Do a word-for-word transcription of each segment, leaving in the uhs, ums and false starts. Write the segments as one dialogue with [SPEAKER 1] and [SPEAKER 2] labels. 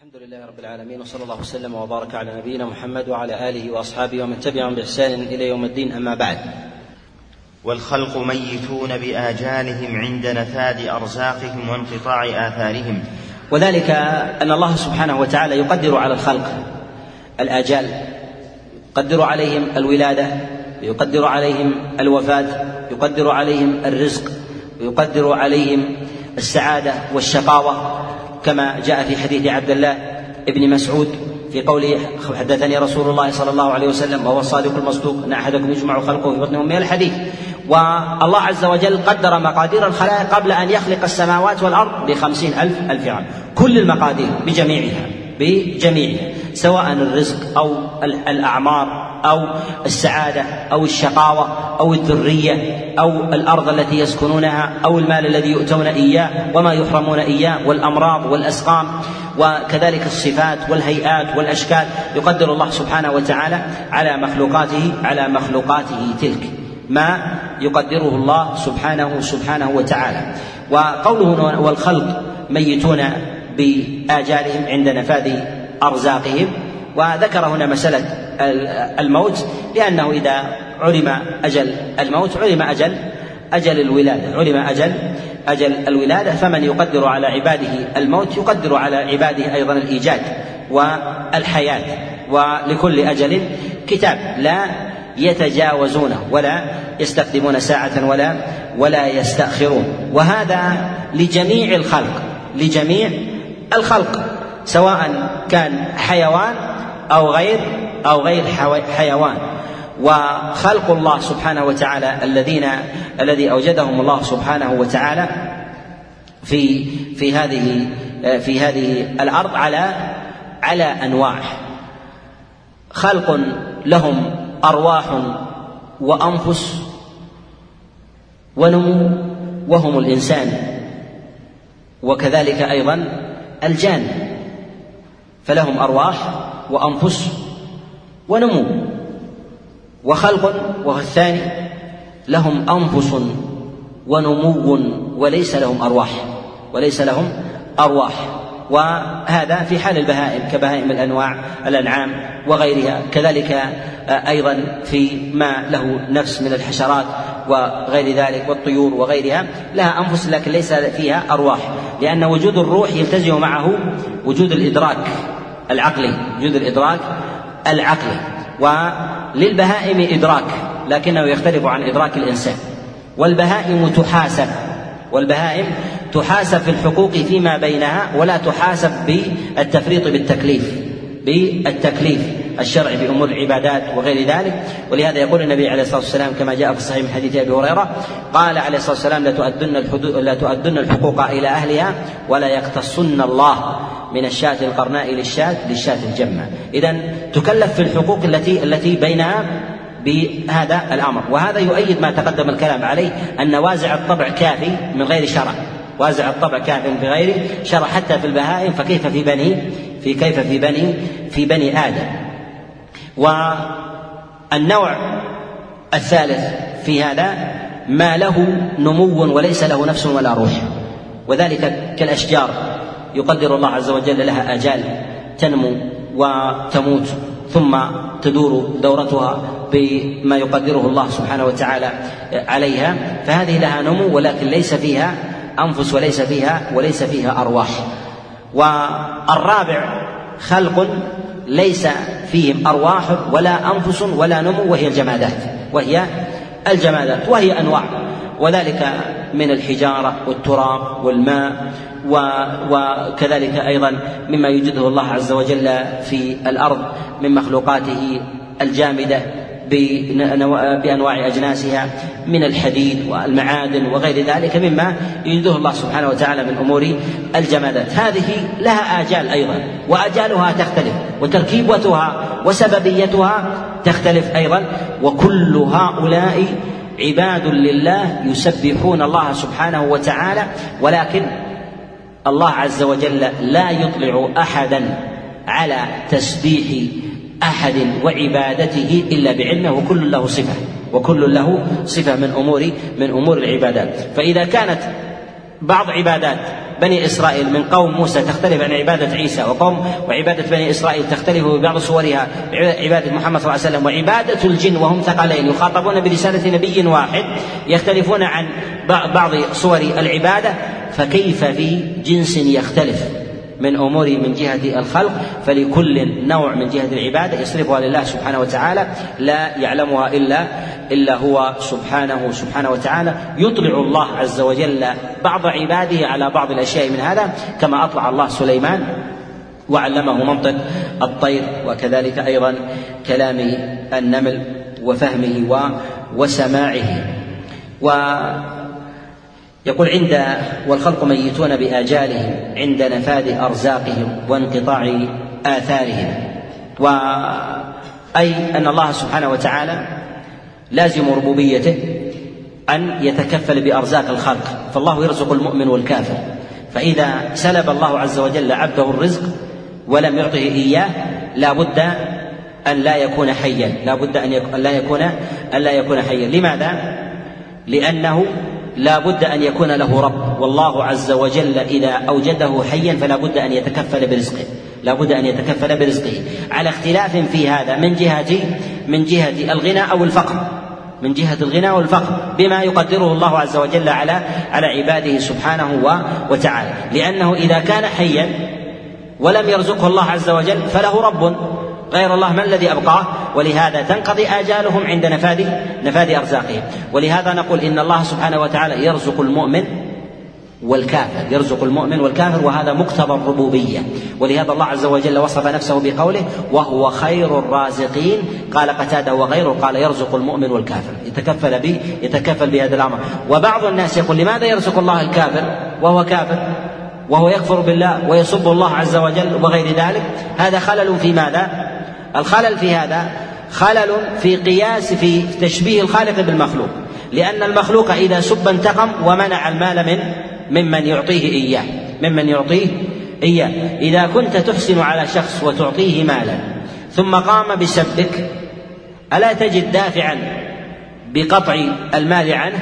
[SPEAKER 1] الحمد لله رب العالمين، وصلى الله وسلم وبارك على نبينا محمد وعلى آله وأصحابه ومن تبعهم بإحسان إلى يوم الدين، أما بعد.
[SPEAKER 2] والخلق ميتون بآجالهم عند نفاد أرزاقهم وانقطاع آثارهم.
[SPEAKER 1] وذلك أن الله سبحانه وتعالى يقدر على الخلق الآجال، يقدر عليهم الولادة، يقدر عليهم الوفاة، يقدر عليهم الرزق، ويقدر عليهم السعادة والشقاوة، كما جاء في حديث عبد الله ابن مسعود في قوله: حدثني رسول الله صلى الله عليه وسلم وهو الصادق المصدوق أن أحدكم يجمع خلقه في بطن أمه، الحديث. والله عز وجل قدر مقادير الخلائق قبل أن يخلق السماوات والأرض بخمسين ألف ألف عام، كل المقادير بجميعها بجميعها سواء الرزق أو الأعمار أو السعادة أو الشقاوة أو الذرية أو الأرض التي يسكنونها أو المال الذي يؤتون إياه وما يحرمون إياه، والأمراض والأسقام، وكذلك الصفات والهيئات والأشكال. يقدر الله سبحانه وتعالى على مخلوقاته على مخلوقاته تلك ما يقدره الله سبحانه سبحانه وتعالى. وقوله والخلق ميتون بآجالهم عند نفاذ أرزاقهم، وذكر هنا مسألة الموت، لأنه إذا علم أجل الموت علم أجل أجل الولادة علم أجل أجل الولادة فمن يقدر على عباده الموت يقدر على عباده أيضا الإيجاد والحياة، ولكل أجل كتاب لا يتجاوزونه ولا يستقدمون ساعة ولا ولا يستأخرون. وهذا لجميع الخلق لجميع الخلق سواء كان حيوان أو غير أو غير حيوان. وخلق الله سبحانه وتعالى الذين الذي أوجدهم الله سبحانه وتعالى في في هذه في هذه الأرض على على أنواع. خلق لهم أرواح وأنفس ونمو وهم الإنسان، وكذلك أيضا الجان، فلهم أرواح وأنفس ونمو. وخلق والثاني لهم أنفس ونمو وليس لهم أرواح وليس لهم أرواح وهذا في حال البهائم كبهائم الأنواع الأنعام وغيرها، كذلك أيضا في ما له نفس من الحشرات وغير ذلك والطيور وغيرها لها أنفس لكن ليس فيها أرواح، لأن وجود الروح يلتزم معه وجود الإدراك العقلي وجود الإدراك العقلي. وللبهائم إدراك لكنه يختلف عن إدراك الإنسان. والبهائم تحاسب والبهائم تحاسب في الحقوق فيما بينها ولا تحاسب بالتفريط بالتكليف بالتكليف الشرعي في أمور العبادات وغير ذلك. ولهذا يقول النبي عليه الصلاة والسلام كما جاء في الصحيح من حديث أبي هريرة قال عليه الصلاة والسلام: لا تؤدن الحقوق إلى أهلها ولا يقتصن الله من الشاة القرناء للشاة للشاة الجمة. إذن تكلف في الحقوق التي التي بينها بهذا الأمر. وهذا يؤيد ما تقدم الكلام عليه أن وازع الطبع كافي من غير شرع وازع الطبع كافي من غير شرع حتى في البهائم، فكيف في بني في كيف في بني في بني آدم. والنوع الثالث في هذا ما له نمو وليس له نفس ولا روح، وذلك كالأشجار يقدر الله عز وجل لها آجال تنمو وتموت ثم تدور دورتها بما يقدره الله سبحانه وتعالى عليها، فهذه لها نمو ولكن ليس فيها أنفس وليس فيها وليس فيها أرواح. والرابع خلق ليس فيهم أرواح ولا أنفس ولا نمو وهي الجمادات وهي الجمادات وهي أنواع، وذلك من الحجارة والتراب والماء وكذلك أيضا مما يوجده الله عز وجل في الأرض من مخلوقاته الجامدة بأنواع أجناسها من الحديد والمعادن وغير ذلك مما يوجده الله سبحانه وتعالى من أمور الجمادات. هذه لها آجال أيضا وآجالها تختلف وتركيبتها وسببيتها تختلف أيضا، وكل هؤلاء عباد لله يسبحون الله سبحانه وتعالى، ولكن الله عز وجل لا يطلع أحدا على تسبيح أحد وعبادته إلا بعلمه، وكل له صفة وكل له صفة من أمور من أمور العبادات. فإذا كانت بعض عبادات بني إسرائيل من قوم موسى تختلف عن عبادة عيسى، وقوم وعبادة بني إسرائيل تختلف ببعض صورها عبادة محمد صلى الله عليه وسلم، وعبادة الجن وهم ثقلين يخاطبون برسالة نبي واحد يختلفون عن بعض صور العبادة، فكيف في جنس يختلف من أمور من جهة الخلق؟ فلكل نوع من جهة العبادة يصرفها لله سبحانه وتعالى لا يعلمها إلا إلا هو سبحانه سبحانه وتعالى. يطلع الله عز وجل بعض عباده على بعض الأشياء من هذا، كما أطلع الله سليمان وعلمه منطق الطير، وكذلك أيضا كلام النمل وفهمه وسماعه. ويقول عند والخلق ميتون بآجالهم عند نفاذ أرزاقهم وانقطاع آثارهم، وأي أن الله سبحانه وتعالى لازم ربوبيته أن يتكفل بأرزاق الخلق، فالله يرزق المؤمن والكافر، فإذا سلب الله عز وجل عبده الرزق ولم يعطه إياه لا بد أن لا يكون حيا، لا بد أن لا يكون أن لا يكون حيا. لماذا؟ لأنه لا بد أن يكون له رب، والله عز وجل إذا أوجده حيا فلا بد أن يتكفل برزقه، لا بد أن يتكفل برزقه، على اختلاف في هذا من جهة من جهة الغنى أو الفقر، من جهة الغنى والفقر بما يقدره الله عز وجل على على عباده سبحانه وتعالى. لأنه إذا كان حيا ولم يرزقه الله عز وجل فله رب غير الله، ما الذي أبقاه؟ ولهذا تنقضي آجالهم عند نفاذ نفاذ أرزاقهم. ولهذا نقول إن الله سبحانه وتعالى يرزق المؤمن والكافر، يرزق المؤمن والكافر، وهذا مقتضى الربوبية. ولهذا الله عز وجل وصف نفسه بقوله وهو خير الرازقين، قال قتادة وغيره قال يرزق المؤمن والكافر، يتكفل به يتكفل بهذا الأمر. وبعض الناس يقول لماذا يرزق الله الكافر وهو كافر وهو يكفر بالله ويسب الله عز وجل وغير ذلك؟ هذا خلل في ماذا؟ الخلل في هذا خلل في قياس في تشبيه الخالق بالمخلوق، لأن المخلوق إذا سب انتقم ومنع المال من ممن يعطيه إياه ممن يعطيه إياه. إذا كنت تحسن على شخص وتعطيه مالا ثم قام بسبك ألا تجد دافعا بقطع المال عنه؟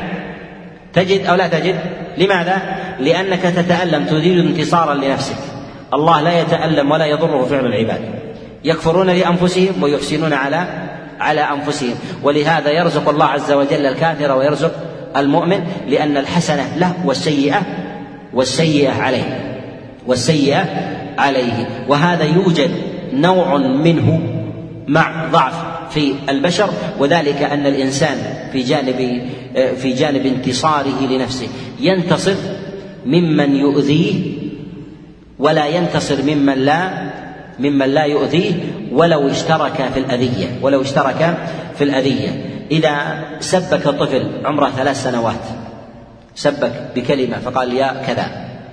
[SPEAKER 1] تجد أو لا تجد؟ لماذا؟ لأنك تتألم، تريد انتصارا لنفسك. الله لا يتألم ولا يضره فعل العباد، يكفرون لأنفسهم ويحسنون على على أنفسهم. ولهذا يرزق الله عز وجل الكافر ويرزق المؤمن، لأن الحسنة له والسيئة والسيئة عليه والسيئة عليه. وهذا يوجد نوع منه مع ضعف في البشر، وذلك أن الإنسان في جانب في جانب انتصاره لنفسه ينتصر ممن يؤذيه ولا ينتصر ممن لا ممن لا يؤذيه ولو اشترك في الأذية ولو اشترك في الأذية. إذا سبك طفل عمره ثلاث سنوات، سبك بكلمة فقال يا كذا،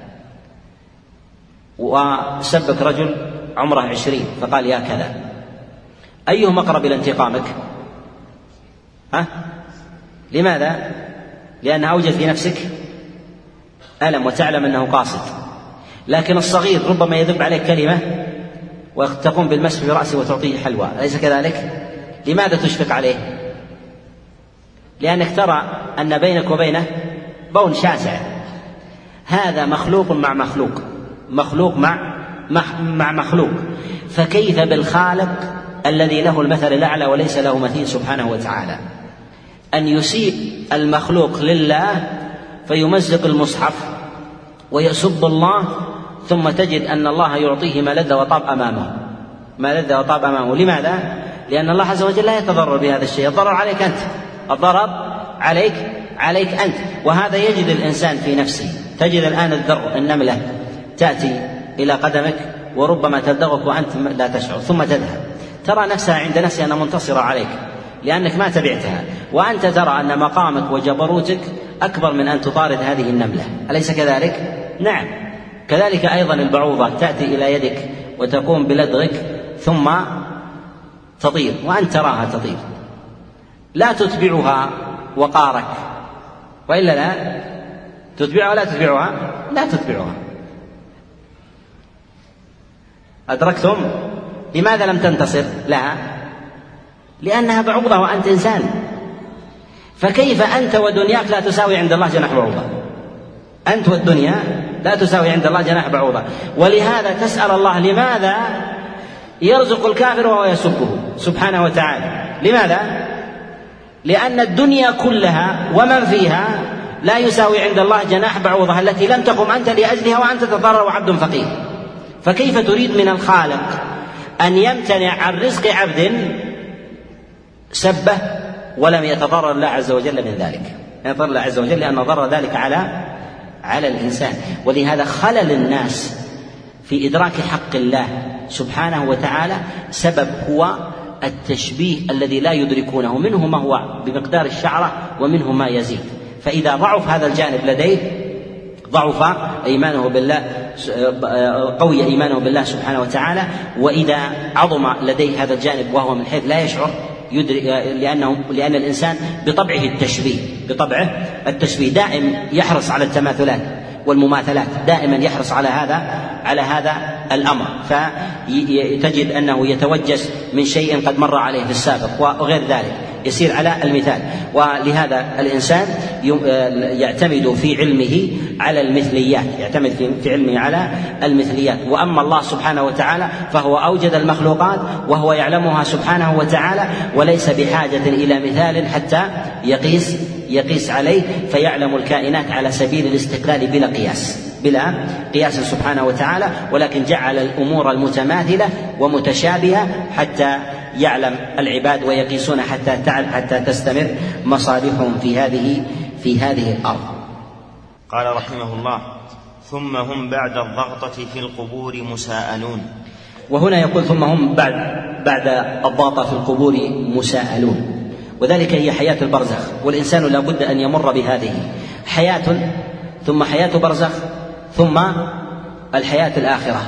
[SPEAKER 1] وسبك رجل عمره عشرين فقال يا كذا، أيهما أقرب إلى انتقامك؟ ها؟ لماذا؟ لأنه أوجد في نفسك ألم وتعلم أنه قاصد. لكن الصغير ربما يذب عليك كلمة وتقوم بالمسح برأسه وتعطيه حلوى، أليس كذلك؟ لماذا تشفق عليه؟ لأنك ترى أن بينك وبينه بون شاسع. هذا مخلوق مع مخلوق، مخلوق مع مع مخلوق، فكيف بالخالق الذي له المثل الأعلى وليس له مثيل سبحانه وتعالى؟ أن يسيء المخلوق لله فيمزق المصحف ويسب الله، ثم تجد أن الله يعطيه ما لذ وطاب أمامه ما لذ وطاب أمامه. لماذا؟ لأن الله عز وجل لا يتضرر بهذا الشيء، الضرر عليك أنت، الضرر عليك عليك أنت. وهذا يجد الإنسان في نفسه. تجد الآن الذر النملة تأتي إلى قدمك وربما تلدغك وأنت لا تشعر، ثم تذهب، ترى نفسها عند نفسها أنها منتصرة عليك لأنك ما تبعتها، وأنت ترى أن مقامك وجبروتك أكبر من أن تطارد هذه النملة، أليس كذلك؟ نعم. كذلك أيضا البعوضة تأتي إلى يدك وتقوم بلدغك ثم تطير وأنت تراها تطير، لا تتبعها وقارك، وإلا لا تتبعها ولا تتبعها لا تتبعها. أدركتم؟ لماذا لم تنتصر لها؟ لأنها بعوضة وأنت إنسان. فكيف أنت ودنياك لا تساوي عند الله جناح بعوضة؟ أنت والدنيا لا تساوي عند الله جناح بعوضة. ولهذا تسأل الله لماذا يرزق الكافر وهو يسبه سبحانه وتعالى؟ لماذا؟ لأن الدنيا كلها ومن فيها لا يساوي عند الله جناح بعوضة التي لم تقم أنت لأجلها وأنت تضرر وعبد فقير. فكيف تريد من الخالق أن يمتنع عن رزق عبد سبه ولم يتضرر الله عز وجل من ذلك؟ يضر الله عز وجل لأن ضر ذلك على على الإنسان. ولهذا خلل الناس في إدراك حق الله سبحانه وتعالى سبب هو التشبيه الذي لا يدركونه، منه ما هو بمقدار الشعرة ومنه ما يزيد. فإذا ضعف هذا الجانب لديه ضعف إيمانه بالله، قوي إيمانه بالله سبحانه وتعالى. وإذا عظم لديه هذا الجانب وهو من حيث لا يشعر يدرك، لأنه لأن الإنسان بطبعه التشبيه بطبعه التشبيه دائم يحرص على التماثلات والمماثلات، دائما يحرص على هذا على هذا الأمر، فتجد أنه يتوجس من شيء قد مر عليه في السابق وغير ذلك، يسير على المثال. ولهذا الإنسان يعتمد في علمه على المثليات، يعتمد في علمه على المثليات. وأما الله سبحانه وتعالى فهو أوجد المخلوقات وهو يعلمها سبحانه وتعالى، وليس بحاجة إلى مثال حتى يقيس يقيس عليه، فيعلم الكائنات على سبيل الاستقلال بلا قياس بلا قياس سبحانه وتعالى، ولكن جعل الأمور المتماثلة ومتشابهة حتى يعلم العباد ويقيسون حتى حتى تستمر مصالحهم في هذه في هذه الأرض.
[SPEAKER 2] قال رحمه الله: ثم هم بعد الضغطة في القبور مساءلون.
[SPEAKER 1] وهنا يقول ثم هم بعد بعد الضغطة في القبور مساءلون، وذلك هي حياة البرزخ، والإنسان لا بد أن يمر بهذه حياة ثم حياة برزخ ثم الحياة الآخرة.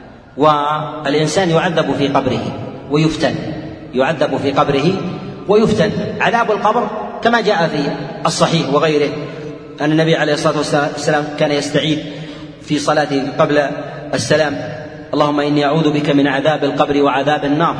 [SPEAKER 1] والإنسان يعذب في قبره ويفتن، يعذب في قبره ويفتن. عذاب القبر كما جاء في الصحيح وغيره أن النبي عليه الصلاة والسلام كان يستعيذ في صلاته قبل السلام: اللهم إني أعوذ بك من عذاب القبر وعذاب النار.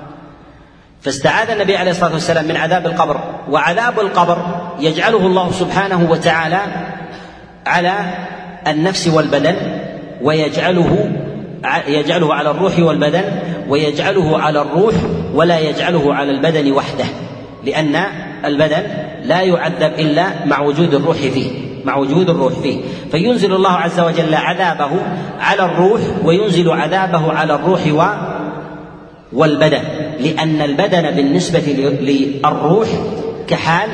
[SPEAKER 1] فاستعاذ النبي عليه الصلاة والسلام من عذاب القبر. وعذاب القبر يجعله الله سبحانه وتعالى على النفس والبدن، ويجعله يجعله على الروح والبدن، ويجعله على الروح ولا يجعله على البدن وحده، لأن البدن لا يعذب إلا مع وجود الروح فيه مع وجود الروح فيه فينزل الله عز وجل عذابه على الروح وينزل عذابه على الروح والبدن، لأن البدن بالنسبة للروح كحال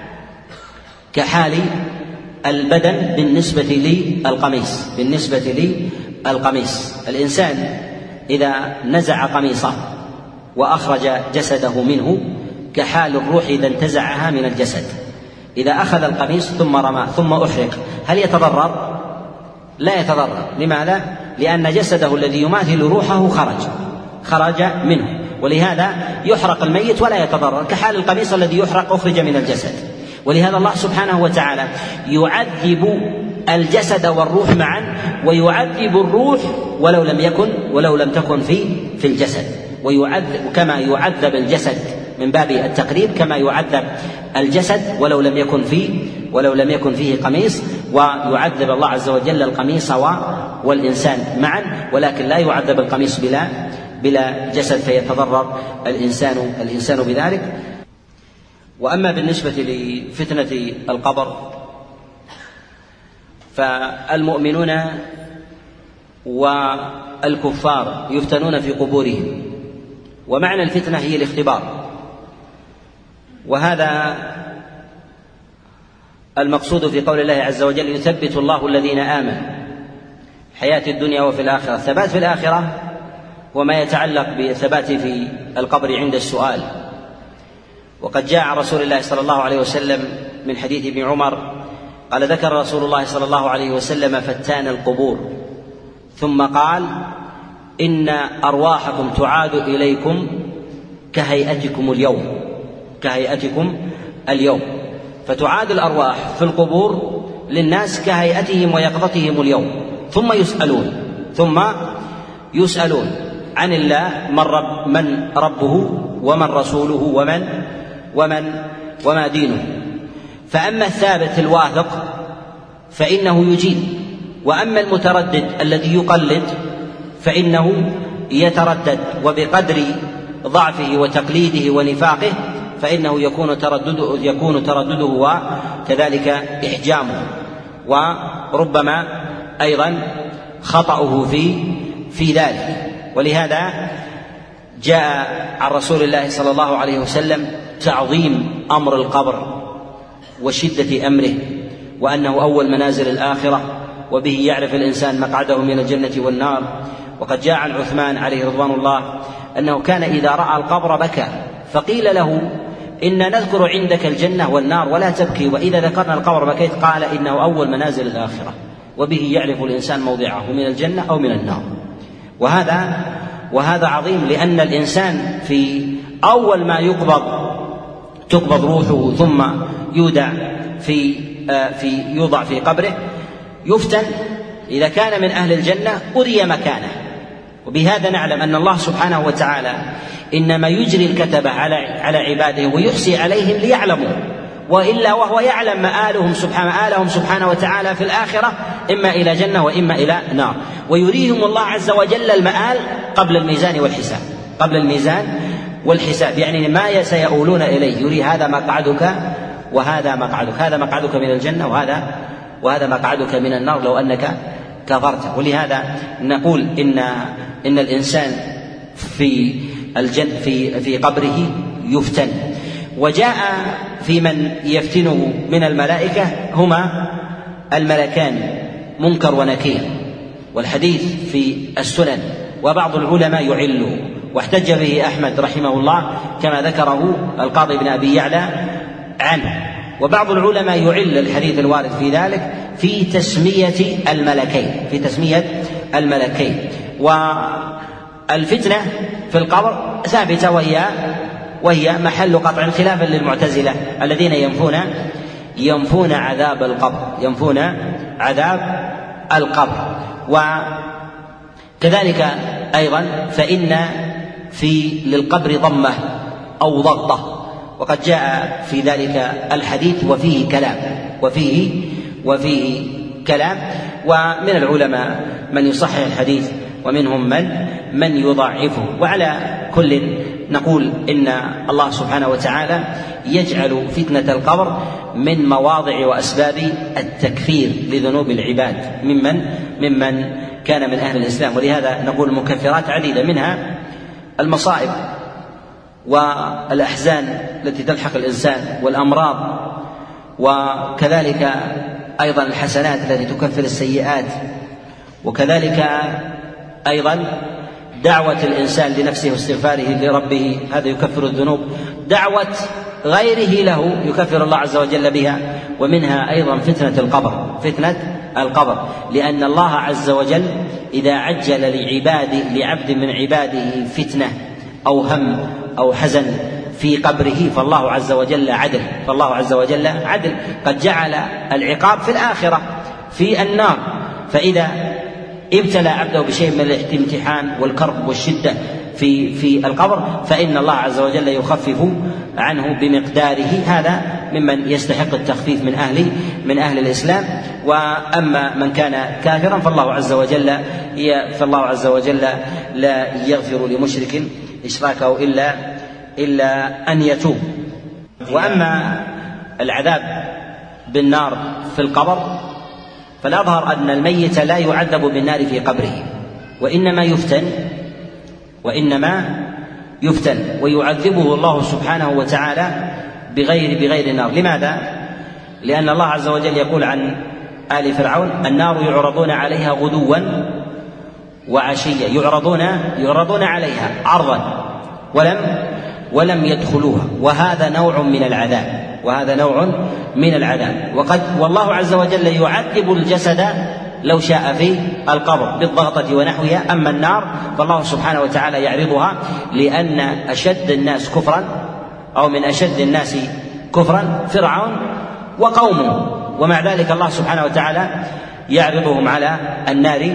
[SPEAKER 1] كحال البدن بالنسبة للقميص بالنسبة للقميص. الإنسان إذا نزع قميصه وأخرج جسده منه كحال الروح إذا انتزعها من الجسد. إذا أخذ القميص ثم رماه ثم أحرق هل يتضرر؟ لا يتضرر. لماذا؟ لأن جسده الذي يماثل روحه خرج خرج منه، ولهذا يحرق الميت ولا يتضرر، كحال القميص الذي يحرق أخرج من الجسد. ولهذا الله سبحانه وتعالى يعذب الجسد والروح معا، ويعذب الروح ولو لم يكن ولو لم تكن في في الجسد، ويعذب كما يعذب الجسد من باب التقريب كما يعذب الجسد ولو لم يكن فيه ولو لم يكن فيه قميص، ويعذب الله عز وجل القميص والإنسان معا، ولكن لا يعذب القميص بلا بلا جسد فيتضرر الإنسان الإنسان بذلك. وأما بالنسبة لفتنة القبر فالمؤمنون والكفار يفتنون في قبورهم، ومعنى الفتنة هي الاختبار، وهذا المقصود في قول الله عز وجل: يثبت الله الذين آمنوا حياة الدنيا وفي الآخرة. ثبات في الآخرة وما يتعلق بالثبات في القبر عند السؤال. وقد جاء عن رسول الله صلى الله عليه وسلم من حديث ابن عمر قال: ذكر رسول الله صلى الله عليه وسلم فتان القبور ثم قال: إن أرواحكم تعاد إليكم كهيئتكم اليوم كهيئتكم اليوم فتعاد الأرواح في القبور للناس كهيئتهم ويقظتهم اليوم، ثم يسألون ثم يسألون عن الله من, رب من ربه ومن رسوله ومن ومن وما دينه. فأما الثابت الواثق فإنه يجيب وأما المتردد الذي يقلد فإنه يتردد، وبقدر ضعفه وتقليده ونفاقه فإنه يكون تردده, يكون تردده وكذلك إحجامه، وربما أيضا خطأه في في ذلك. ولهذا جاء عن رسول الله صلى الله عليه وسلم تعظيم أمر القبر وشدة أمره، وأنه أول منازل الآخرة، وبه يعرف الإنسان مقعده من الجنة والنار. وقد جاء عن عثمان عليه رضوان الله أنه كان إذا رأى القبر بكى، فقيل له إن نذكر عندك الجنة والنار ولا تبكي، وإذا ذكرنا القبر بكيت، قال إنه أول منازل الآخرة، وبه يعرف الإنسان موضعه من الجنة أو من النار. وهذا وهذا عظيم، لأن الإنسان في أول ما يقبض تقبض روحه ثم يودع في في يوضع في قبره يفتن. إذا كان من أهل الجنة أري مكانه. وبهذا نعلم أن الله سبحانه وتعالى إنما يجري الكتبة على على عباده ويحصي عليهم ليعلموا، وإلا وهو يعلم مآلهم سبحانه مآلهم سبحانه وتعالى في الآخرة إما إلى جنة وإما إلى نار، ويريهم الله عز وجل المآل قبل الميزان والحساب قبل الميزان والحساب يعني ما سيؤولون إليه، يري هذا مقعدك وهذا مقعدك، هذا مقعدك من الجنة وهذا وهذا مقعدك من النار لو أنك كفرت. ولهذا نقول إن إن الإنسان في الجنة في في قبره يفتن. وجاء في من يفتنه من الملائكة هما الملكان منكر ونكير، والحديث في السنن، وبعض العلماء يعله، واحتج به أحمد رحمه الله كما ذكره القاضي بن أبي يعلى عنه. وبعض العلماء يعل الحديث الوارد في ذلك في تسمية الملكين في تسمية الملكين والفتنة في القبر ثابتة، وهي وهي محل قطع خلافا للمعتزلة الذين ينفون ينفون عذاب القبر ينفون عذاب القبر. وكذلك أيضا فإن في للقبر ضمة أو ضغطة، وقد جاء في ذلك الحديث وفيه كلام وفيه وفيه كلام ومن العلماء من يصحح الحديث ومنهم من من يضعفه. وعلى كل نقول إن الله سبحانه وتعالى يجعل فتنة القبر من مواضع وأسباب التكفير لذنوب العباد ممن ممن كان من أهل الإسلام. ولهذا نقول مكفرات عديدة، منها المصائب والأحزان التي تلحق الإنسان والأمراض، وكذلك أيضا الحسنات التي تكفر السيئات، وكذلك أيضا دعوة الإنسان لنفسه واستغفاره لربه، هذا يكفر الذنوب، دعوة غيره له يكفر الله عز وجل بها. ومنها أيضا فتنة القبر فتنة القبر لأن الله عز وجل إذا عجل لعباده لعبد من عباده فتنة أو هم أو حزن في قبره فالله عز وجل عدل فالله عز وجل عدل قد جعل العقاب في الآخرة في النار. فإذا ابتلى عبده بشيء من الامتحان والكرب والشدة في في القبر فإن الله عز وجل يخفف عنه بمقداره، هذا ممن يستحق التخفيف من أهل من أهل الإسلام. وأما من كان كافرا فالله عز وجل فالله عز وجل لا يغفر لمشرك إشراكه إلا إلا أن يتوب. وأما العذاب بالنار في القبر فالأظهر أن الميت لا يعذب بالنار في قبره، وإنما يفتن وإنما يفتن ويعذبه الله سبحانه وتعالى بغير بغير النار. لماذا؟ لأن الله عز وجل يقول عن آل فرعون: النار يعرضون عليها غدوا وعشيا، يعرضون يعرضون عليها عرضا ولم ولم يدخلوها، وهذا نوع من العذاب وهذا نوع من العذاب. وقد والله عز وجل يعذب الجسد لو شاء في القبر بالضغطة ونحوها، أما النار فالله سبحانه وتعالى يعرضها لأن أشد الناس كفرا أو من أشد الناس كفرا فرعون وقومه، ومع ذلك الله سبحانه وتعالى يعرضهم على النار،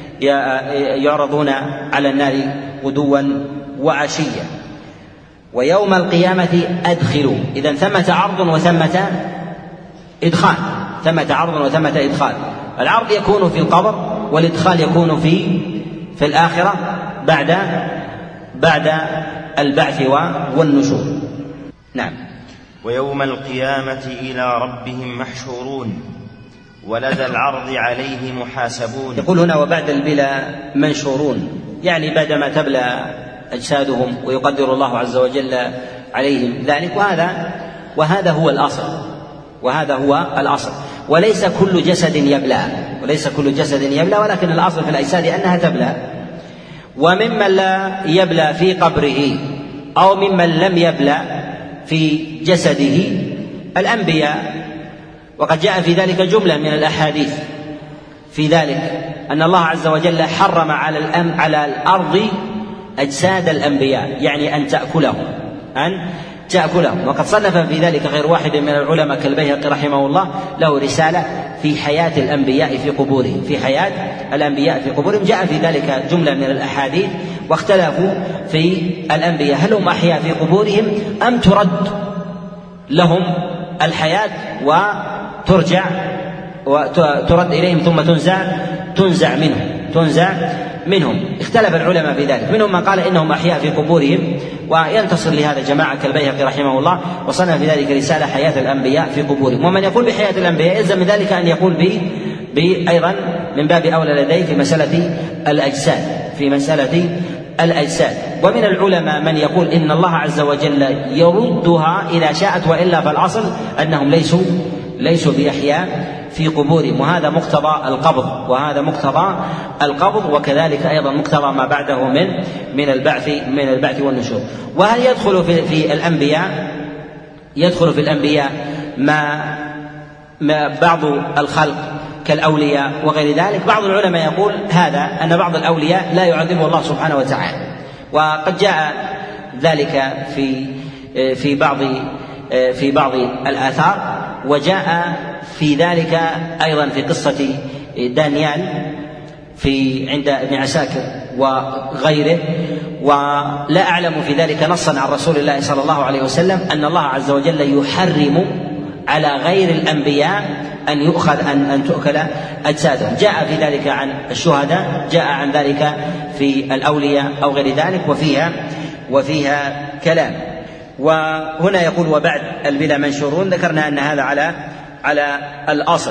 [SPEAKER 1] يعرضون على النار غدوا وعشيا. ويوم القيامة أدخلوا، إذن ثمة عرض وثمة إدخال ثمة عرض وثمة إدخال. العرض يكون في القبر والإدخال يكون في في الآخرة بعد بعد البعث والنشور. نعم.
[SPEAKER 2] ويوم القيامة إلى ربهم محشورون ولدى العرض عليه محاسبون.
[SPEAKER 1] يقول هنا وبعد البلا منشورون، يعني بعدما تبلى أجسادهم ويقدر الله عز وجل عليهم ذلك، وهذا وهذا هو الأصل وهذا هو الأصل وليس كل جسد يبلى وليس كل جسد يبلى ولكن الأصل في الأجساد أنها تبلى. وممن لا يبلى في قبره أو ممن لم يبلى في جسده الأنبياء، وقد جاء في ذلك جملة من الأحاديث في ذلك أن الله عز وجل حرم على الأم على الأرض أجساد الأنبياء، يعني أن تأكلهم أن تأكلهم وقد صنف في ذلك غير واحد من العلماء كالبيهقي رحمه الله له رسالة في حياة الأنبياء في قبورهم في حياة الأنبياء في قبورهم جاء في ذلك جملة من الأحاديث، واختلفوا في الأنبياء هل هم أحياء في قبورهم أم ترد لهم الحياة وترجع وترد إليهم ثم تنزع تنزع منهم تنزع منهم اختلف العلماء في ذلك، منهم من قال إنهم أحياء في قبورهم وينتصر لهذا جماعة كالبيهقي رحمه الله وصنف في ذلك رسالة حياة الأنبياء في قبورهم. ومن يقول بحياة الأنبياء يلزم من ذلك أن يقول ب أيضا من باب أولى لديه في مسألة الأجساد في مسألة الأجساد. ومن العلماء من يقول إن الله عز وجل يردها إذا شاءت، وإلا فالأصل أنهم ليسوا ليسوا بأحياء في قبورهم، وهذا مقتضى القبض وهذا مقتضى القبض وكذلك أيضا مقتضى ما بعده من من البعث من البعث والنشور. وهل يدخل في, في الأنبياء يدخل في الأنبياء ما, ما بعض الخلق كالأولياء وغير ذلك؟ بعض العلماء يقول هذا أن بعض الأولياء لا يعذبه الله سبحانه وتعالى، وقد جاء ذلك في في بعض في بعض الآثار، وجاء في ذلك أيضا في قصة دانيال في عند ابن عساكر وغيره، ولا أعلم في ذلك نصا عن رسول الله صلى الله عليه وسلم أن الله عز وجل يحرم على غير الأنبياء أن يؤخذ أن أن تؤكل أجسادهم. جاء في ذلك عن الشهداء، جاء عن ذلك في الأولياء أو غير ذلك، وفيها وفيها كلام. وهنا يقول وبعد البلا منشورون، ذكرنا أن هذا على على الأصل.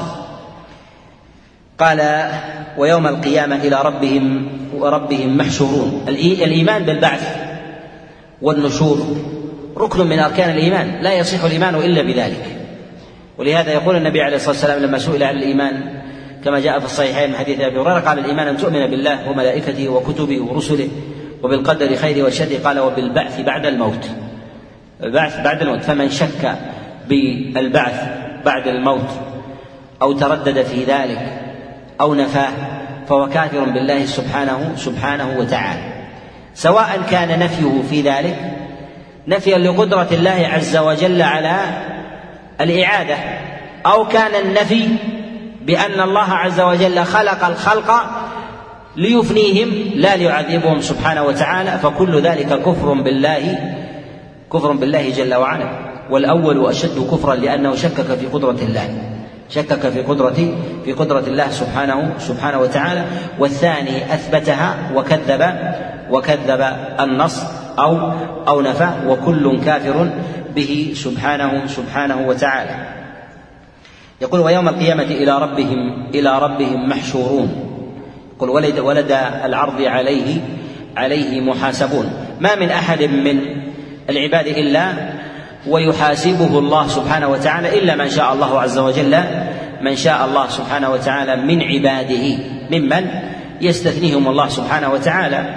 [SPEAKER 1] قال ويوم القيامة إلى ربهم وربهم محشورون. الإيمان بالبعث والنشور ركن من أركان الإيمان، لا يصح الإيمان إلا بذلك. ولهذا يقول النبي عليه الصلاة والسلام لما سئل عن الإيمان كما جاء في الصحيحين من حديث أبي هريرة قال الإيمان أن تؤمن بالله وملائكته وكتبه ورسله وبالقدر خيره وشره، قال وبالبعث بعد الموت. البعث بعد الموت، فمن شك بالبعث بعد الموت أو تردد في ذلك أو نفاه فهو كافر بالله سبحانه سبحانه وتعالى، سواء كان نفيه في ذلك نفيا لقدرة الله عز وجل على الإعادة، أو كان النفي بأن الله عز وجل خلق الخلق ليفنيهم لا ليعذبهم سبحانه وتعالى، فكل ذلك كفر بالله كفر بالله جل وعلا. والأول أشد كفرا لأنه شكك في قدرة الله شكك في قدرة في قدرة الله سبحانه سبحانه وتعالى، والثاني أثبتها وكذب وكذب النص أو أو نفى، وكل كافر به سبحانه سبحانه وتعالى. يقول ويوم القيامة إلى ربهم إلى ربهم محشورون. يقول ولد ولد العرض عليه عليه محاسبون. ما من أحد من العباد إلا ويحاسبه الله سبحانه وتعالى إلا من شاء الله عز وجل من شاء الله سبحانه وتعالى من عباده ممن يستثنيهم الله سبحانه وتعالى.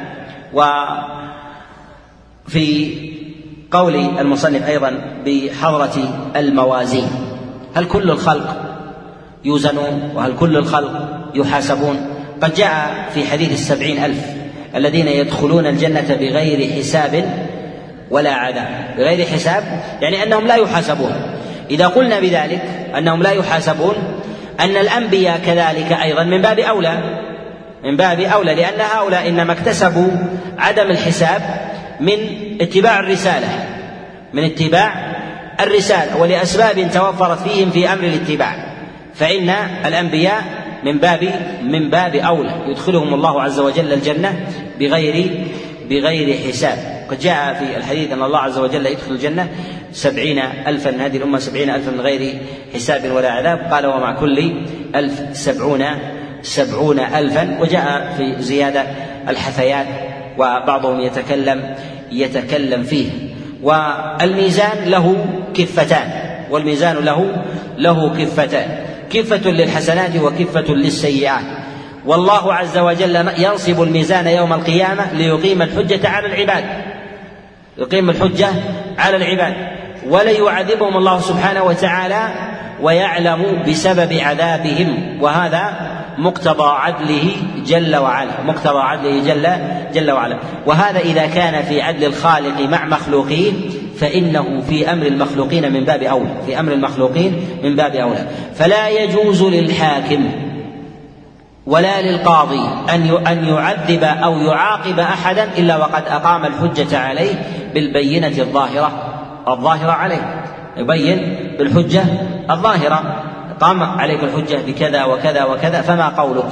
[SPEAKER 1] وفي قول المصنف أيضا بحضرة الموازين، هل كل الخلق يوزنون وهل كل الخلق يحاسبون؟ قد جاء في حديث السبعين ألف الذين يدخلون الجنة بغير حساب ولا عذاب. بغير حساب يعني أنهم لا يحاسبون. إذا قلنا بذلك أنهم لا يحاسبون أن الأنبياء كذلك أيضا من باب أولى من باب أولى لأن هؤلاء إنما اكتسبوا عدم الحساب من اتباع الرسالة من اتباع الرسالة ولأسباب توفرت فيهم في أمر الاتباع، فإن الأنبياء من باب من باب أولى يدخلهم الله عز وجل الجنة بغير بغير حساب. قد جاء في الحديث أن الله عز وجل يدخل الجنة سبعين ألفا، هذه الأمة سبعين ألفا من غير حساب ولا عذاب. قال ومع كل ألف سبعون سبعون ألفا. وجاء في زيادة الحثيات وبعضهم يتكلم يتكلم فيه. والميزان له كفتان، والميزان له له كفتان، كفة للحسنات وكفة للسيئات. والله عز وجل ينصب الميزان يوم القيامة ليقيم الحجة على العباد، يقيم الحجة على العباد، وليعذبهم الله سبحانه وتعالى ويعلم بسبب عذابهم، وهذا مقتضى عدله جل وعلا، مقتضى عدله جل جل وعلا. وهذا إذا كان في عدل الخالق مع مخلوقيه فإنه في أمر المخلوقين من باب أولى، في أمر المخلوقين من باب أولى. فلا يجوز للحاكم ولا للقاضي أن يعذب أو يعاقب أحدا إلا وقد أقام الحجة عليه بالبينة الظاهرة الظاهرة عليه، يبين بالحجة الظاهرة، قام عليك الحجة بكذا وكذا وكذا فما قولك؟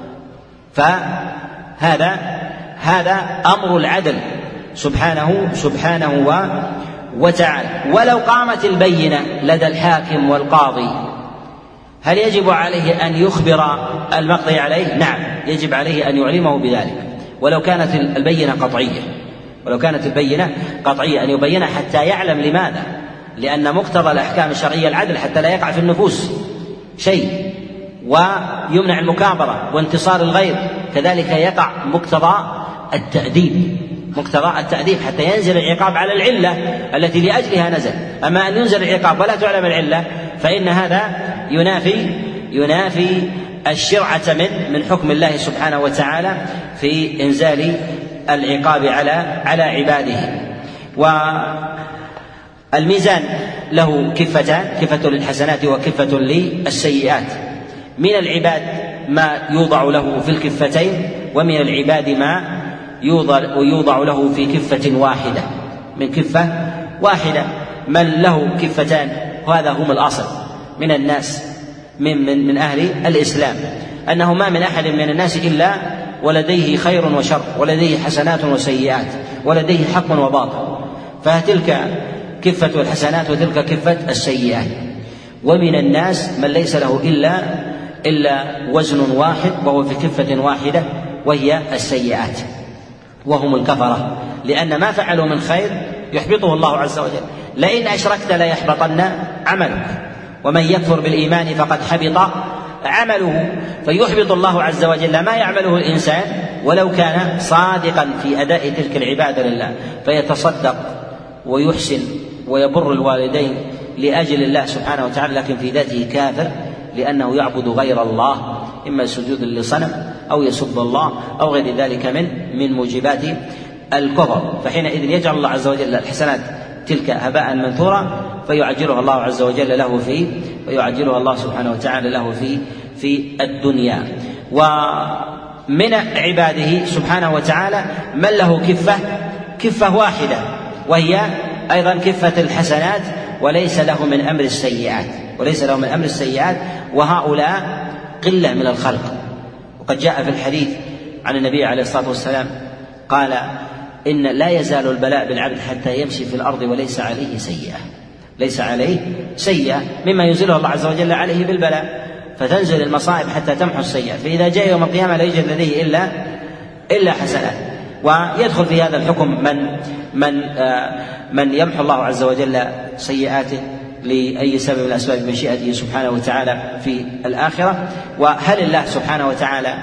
[SPEAKER 1] فهذا هذا أمر العدل سبحانه سبحانه وتعالى. ولو قامت البينة لدى الحاكم والقاضي هل يجب عليه أن يخبر المقضي عليه؟ نعم، يجب عليه أن يعلمه بذلك، ولو كانت البينة قطعية، ولو كانت البينة قطعية أن يبينها حتى يعلم. لماذا؟ لأن مقتضى الأحكام الشرعية العدل حتى لا يقع في النفوس شيء، ويمنع المكابرة وانتصار الغير. كذلك يقع مقتضى التأديب، مقتضى التأديب حتى ينزل العقاب على العلة التي لأجلها نزل. أما أن ينزل العقاب ولا تعلم العلة فإن هذا ينافي ينافي الشرعة من من حكم الله سبحانه وتعالى في إنزال العقاب على على عباده. والميزان له كفتان، كفة للحسنات وكفة للسيئات. من العباد ما يوضع له في الكفتين، ومن العباد ما يوضع, يوضع له في كفة واحدة، من كفة واحدة. من له كفتان وهذا هم الأصل من الناس من, من, من أهل الإسلام، أنه ما من أحد من الناس إلا ولديه خير وشر، ولديه حسنات وسيئات، ولديه حق وباطل، فتلك كفة الحسنات وتلك كفة السيئات. ومن الناس من ليس له إلا إلا وزن واحد وهو في كفة واحدة وهي السيئات، وهم الكفرة، لأن ما فعلوا من خير يحبطه الله عز وجل. لئن أشركت ليحبطن عملك ومن يكفر بالإيمان فقد حبط عمله. فيحبط الله عز وجل ما يعمله الإنسان ولو كان صادقا في أداء تلك العبادة لله، فيتصدق ويحسن ويبر الوالدين لأجل الله سبحانه وتعالى، لكن في ذاته كافر لأنه يعبد غير الله، إما سجود لصنم أو يسب الله أو غير ذلك من من موجبات الكفر. فحينئذ يجعل الله عز وجل الحسنات تلك هباء منثورا فيعجلها الله عز وجل له في ويعجلها الله سبحانه وتعالى له في في الدنيا. ومن عباده سبحانه وتعالى من له كفة كفة واحدة وهي أيضا كفة الحسنات، وليس له من أمر السيئات، وليس له من أمر السيئات، وهؤلاء قلة من الخلق. وقد جاء في الحديث عن النبي عليه الصلاة والسلام قال إن لا يزال البلاء بالعبد حتى يمشي في الأرض وليس عليه سيئة، ليس عليه سيئة، مما ينزله الله عز وجل عليه بالبلاء، فتنزل المصائب حتى تمحو السيئات، فإذا جاء يوم القيامة لا يوجد لديه إلا إلا حسنات. ويدخل في هذا الحكم من من آه من يمحو الله عز وجل سيئاته لأي سبب من أسباب مشيئته سبحانه وتعالى في الآخرة. وهل الله سبحانه وتعالى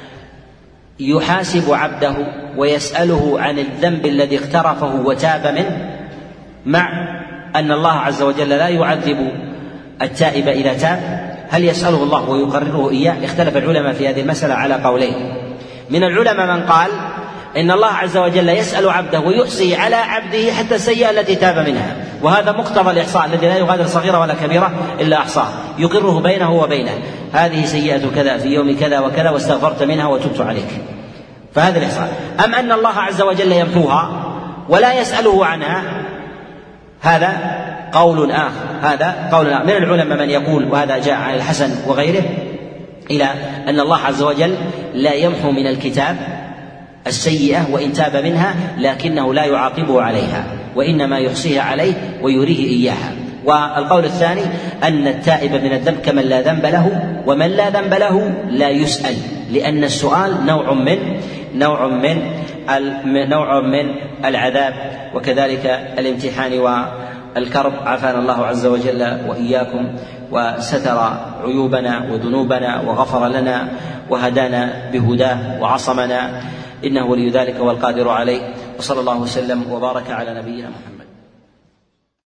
[SPEAKER 1] يحاسب عبده ويسأله عن الذنب الذي اقترفه وتاب منه، مع أن الله عز وجل لا يعذب التائب إذا تاب؟ هل يسأله الله ويقرره إياه؟ اختلف العلماء في هذه المسألة على قولين. من العلماء من قال إن الله عز وجل يسأل عبده ويحصي على عبده حتى السيئة التي تاب منها، وهذا مقتضى الإحصاء الذي لا يغادر صغيرة ولا كبيرة إلا أحصاه، يقره بينه وبينه، هذه سيئة كذا في يوم كذا وكذا واستغفرت منها وتبت عليك، فهذا الإحصاء. أم أن الله عز وجل يمحوها ولا يسأله عنها، هذا قول آخر، هذا قول آخر. من العلماء من يقول، وهذا جاء عن الحسن وغيره، إلى أن الله عز وجل لا يمحو من الكتاب السيئة وإن تاب منها، لكنه لا يعاقبه عليها، وإنما يحصيها عليه ويريه إياها. والقول الثاني أن التائب من الذنب كمن لا ذنب له، ومن لا ذنب له لا يسأل، لأن السؤال نوع من نوع من نوع من العذاب وكذلك الامتحان والكرب. عافانا الله عز وجل وإياكم، وستر عيوبنا وذنوبنا، وغفر لنا وهدانا بهداه وعصمنا، إنه ولي ذلك والقادر عليه. وصلى الله وسلم وبارك على نبينا محمد.